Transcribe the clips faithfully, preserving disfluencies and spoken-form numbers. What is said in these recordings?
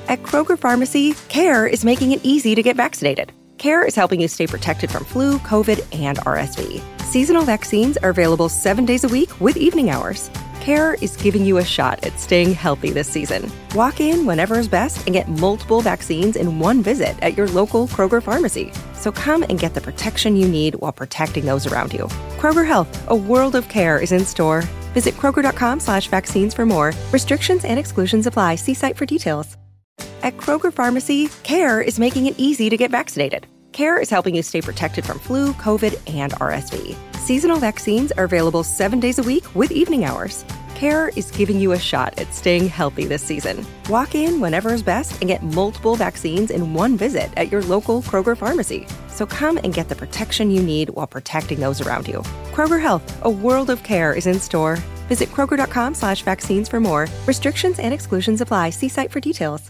At Kroger Pharmacy, CARE is making it easy to get vaccinated. CARE is helping you stay protected from flu, COVID, and R S V. Seasonal vaccines are available seven days a week with evening hours. CARE is giving you a shot at staying healthy this season. Walk in whenever is best and get multiple vaccines in one visit at your local Kroger pharmacy. So come and get the protection you need while protecting those around you. Kroger Health, a world of care is in store. Visit Kroger.com slash vaccines for more. Restrictions and exclusions apply. See site for details. At Kroger Pharmacy, CARE is making it easy to get vaccinated. CARE is helping you stay protected from flu, COVID, and R S V. Seasonal vaccines are available seven days a week with evening hours. CARE is giving you a shot at staying healthy this season. Walk in whenever is best and get multiple vaccines in one visit at your local Kroger pharmacy. So come and get the protection you need while protecting those around you. Kroger Health, a world of care is in store. Visit Kroger.com slash vaccines for more. Restrictions and exclusions apply. See site for details.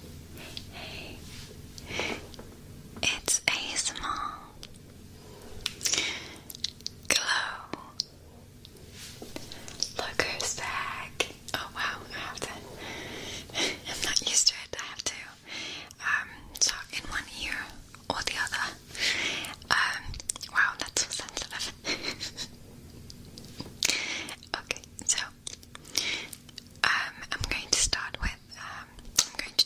It's A S M R. Glow. Look who's back. Oh wow, I have to. I'm not used to it. I have to um, talk in one ear or the other. Um, wow, that's so sensitive. Okay, so um, I'm going to start with. Um, I'm going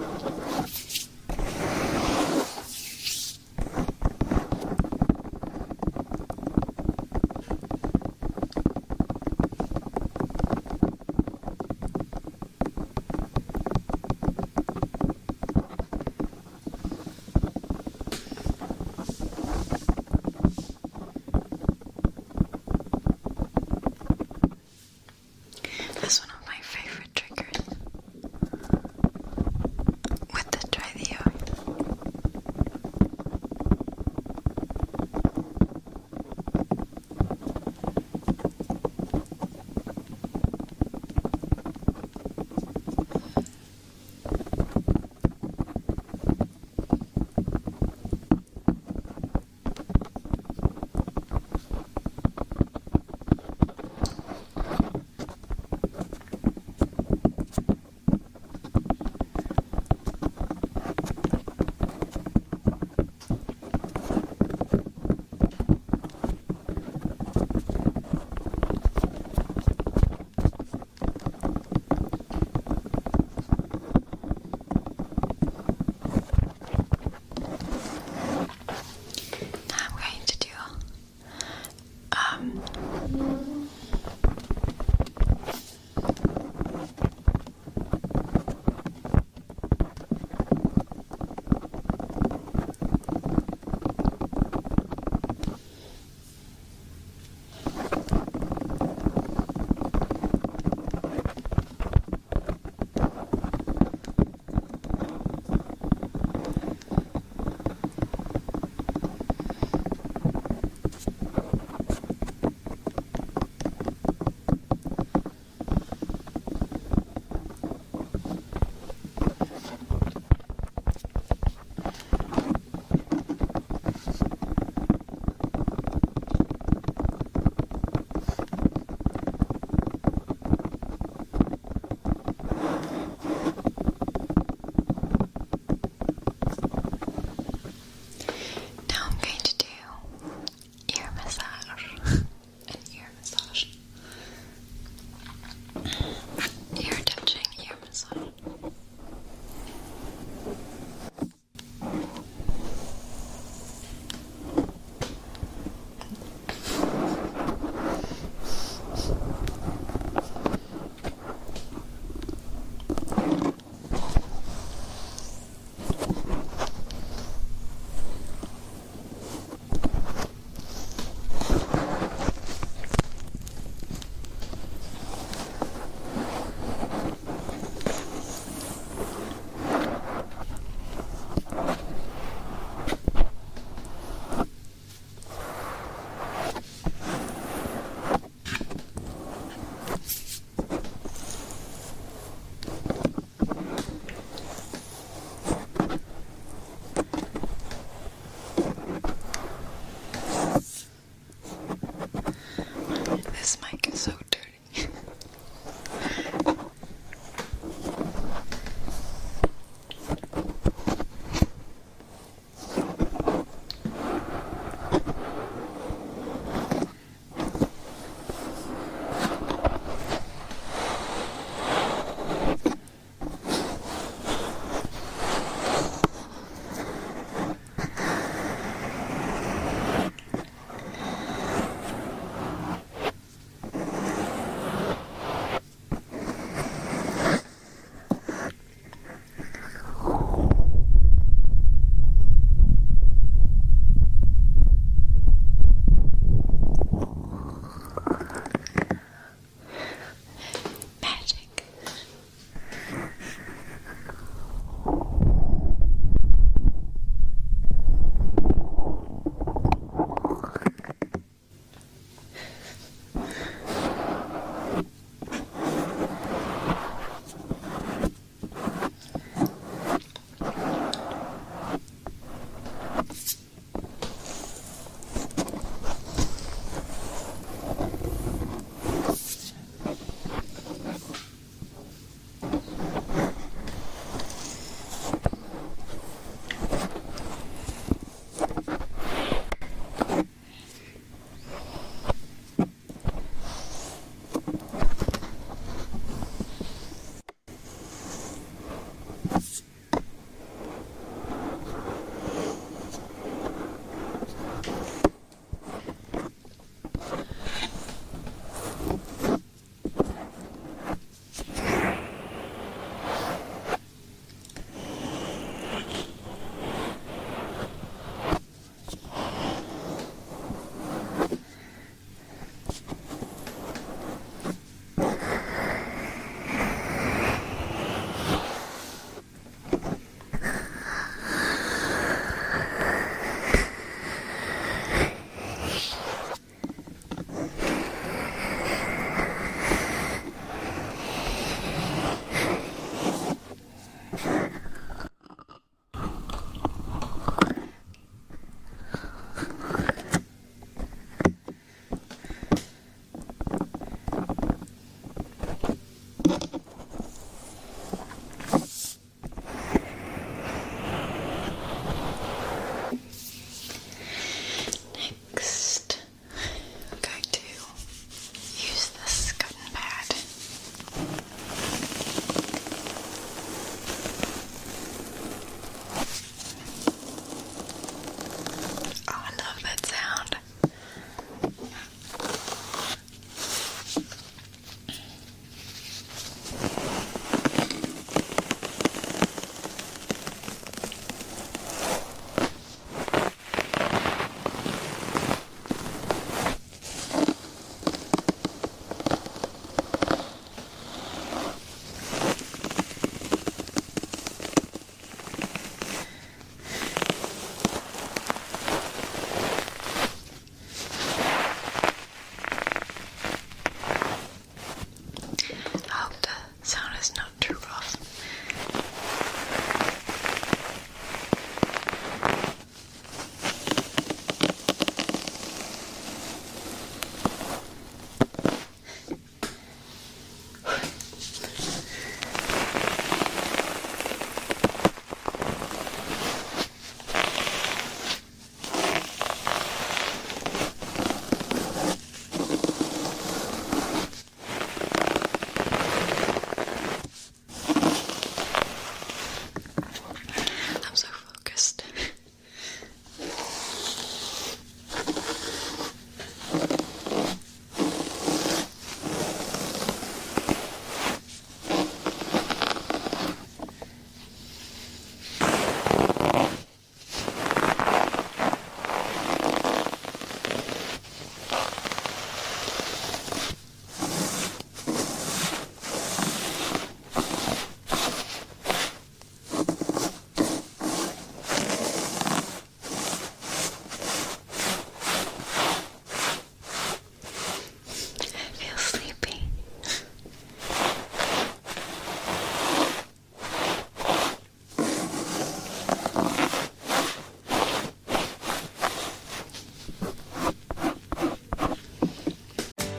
That's one of my favorite triggers.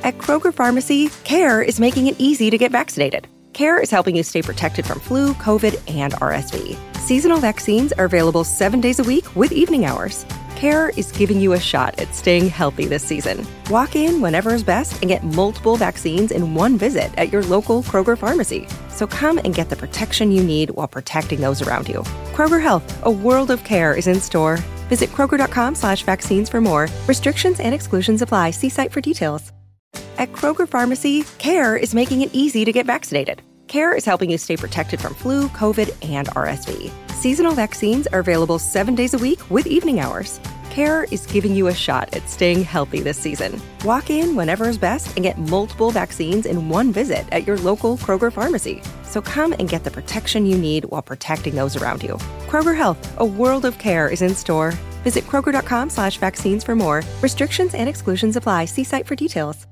At Kroger Pharmacy, CARE is making it easy to get vaccinated. CARE is helping you stay protected from flu, COVID, and R S V. Seasonal vaccines are available seven days a week with evening hours. CARE is giving you a shot at staying healthy this season. Walk in whenever is best and get multiple vaccines in one visit at your local Kroger Pharmacy. So come and get the protection you need while protecting those around you. Kroger Health, a world of care is in store. Visit Kroger.com slash vaccines for more. Restrictions and exclusions apply. See site for details. At Kroger Pharmacy, CARE is making it easy to get vaccinated. CARE is helping you stay protected from flu, COVID, and R S V. Seasonal vaccines are available seven days a week with evening hours. CARE is giving you a shot at staying healthy this season. Walk in whenever is best and get multiple vaccines in one visit at your local Kroger Pharmacy. So come and get the protection you need while protecting those around you. Kroger Health, a world of care is in store. Visit Kroger.com slash vaccines for more. Restrictions and exclusions apply. See site for details.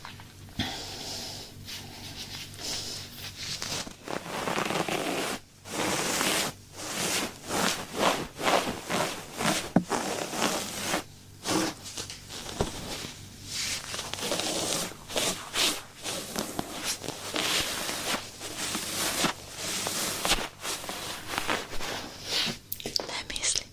Let me sleep.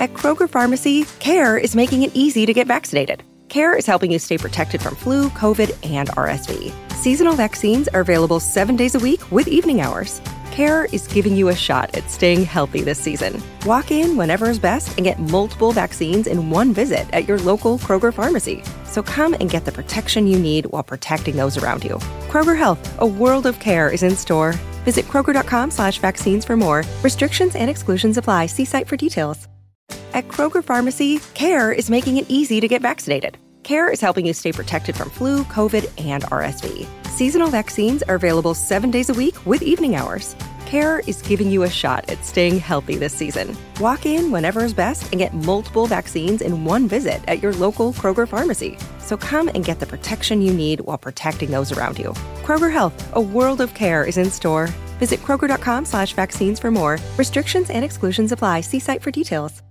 At Kroger Pharmacy, CARE is making it easy to get vaccinated. CARE is helping you stay protected from flu, COVID, and R S V. Seasonal vaccines are available seven days a week with evening hours. CARE is giving you a shot at staying healthy this season. Walk in whenever is best and get multiple vaccines in one visit at your local Kroger Pharmacy. So come and get the protection you need while protecting those around you. Kroger Health, a world of care is in store. Visit Kroger.com slash vaccines for more. Restrictions and exclusions apply. See site for details. At Kroger Pharmacy, CARE is making it easy to get vaccinated. CARE is helping you stay protected from flu, COVID, and R S V. Seasonal vaccines are available seven days a week with evening hours. CARE is giving you a shot at staying healthy this season. Walk in whenever is best and get multiple vaccines in one visit at your local Kroger Pharmacy. So come and get the protection you need while protecting those around you. Kroger Health, a world of care is in store. Visit Kroger.com slash vaccines for more. Restrictions and exclusions apply. See site for details.